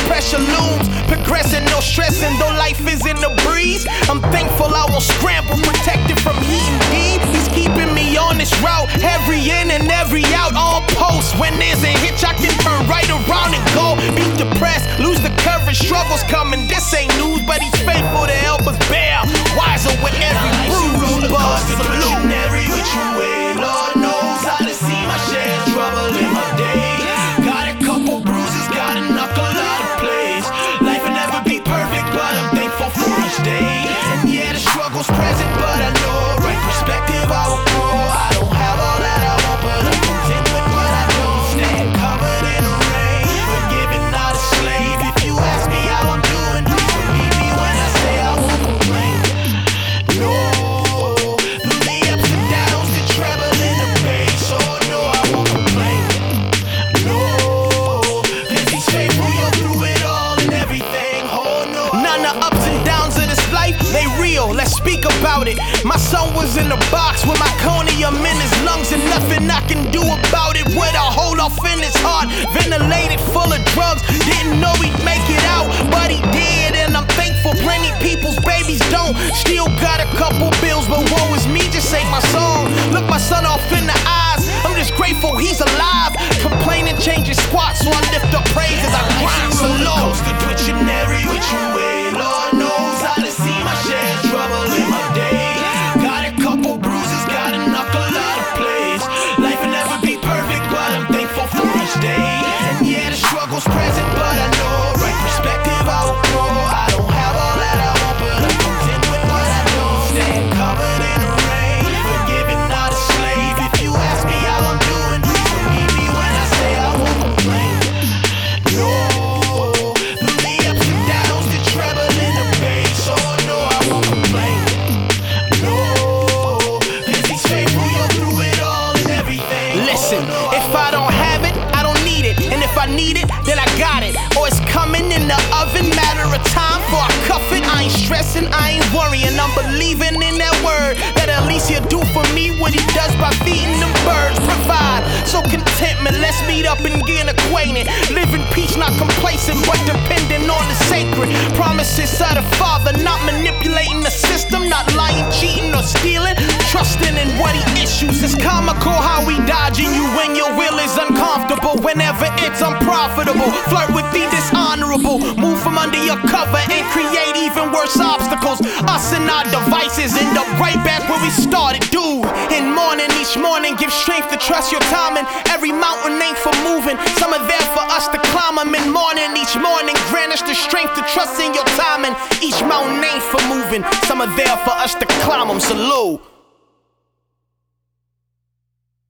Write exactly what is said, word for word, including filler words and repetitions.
pressure looms. Progressing, no stressing, though life is in the breeze. I'm thankful I won't scramble, protected from heat and deep. He's keeping me on this route, every in and every out, on post. When there's a hitch, I can turn right around and go. Be depressed, lose the courage, struggles coming. This ain't news, but he's faithful to help us bear. Wiser with every bruise, but salute. Every which way, Lord knows I done seen my share of trouble in my day. Got a couple bruises, got a knuckle out of place. Life will never be perfect, but I'm thankful for each day. And yeah, the struggle's present, but I know right perspective I will grow. I don't have all that I want, but I'm content with what I don't. Stand covered in the rain, forgiven, not a slave. If you ask me how I'm doing, please believe me when I say I won't complain. No, through the ups and downs, the treble and the bass. Oh no, I won't complain. No, 'cause he's faithful, you're through it all and everything. Oh no, none of ups and downs of this life, they real, let's speak about it. My son was in the box with my conium in his lungs, and nothing I can do about it. With a hole off in his heart, ventilated full of drugs. Didn't know he'd make it out, but he did, and I'm thankful. Plenty people's babies don't. Still got a couple bills, but woe is me, just ain't my song. Look my son off in the eyes, I'm just grateful he's alive. Complaining changes squats, so I lift up praise as I grind so low. coasted twitching every which way. Lord knows I done seen my share of trouble in my day. Got a couple bruises, got a knuckle out of place. Life will never be perfect, but I'm thankful for each day. And yeah, the struggle's present, but I know right perspective I will grow. I don't have all that I want, but I'm content with what I don't. Stand covered in the rain, forgiven, not a slave. If you ask me how I'm doing, please believe me when I say I won't complain. No, through the ups and downs, the treble and the bass. Oh no, I won't complain. No, 'cause he's faithful, you're through it all and everything. Listen, Oh, no, I if I don't have it, I don't need it. And if I need it, then I got it. Or it's coming in the oven, matter of time for I cuff it. I ain't stressing, I ain't worrying. I'm believing in that word, that at least he'll do for me what he does by feeding them birds. Provide, so contentment, let's meet up and get acquainted. Live in peace, not complacent, but dependent on the sacred promises of the Father. Not manipulating the system, not lying, cheating, or stealing. Trusting in what he issues. It's comical how we dodging you when your will is uncomfortable. Whenever it's unprofitable, flirt with the dishonorable. Move from under your cover and create even worse obstacles. Us and our devices end up right back where we started, dude. In morning, each morning, give strength to trust your timing. Every mountain ain't for moving, some are there for us to climb them. In morning, each morning, grant us the strength to trust in your timing. Each mountain ain't for moving, some are there for us to climb them. Salute.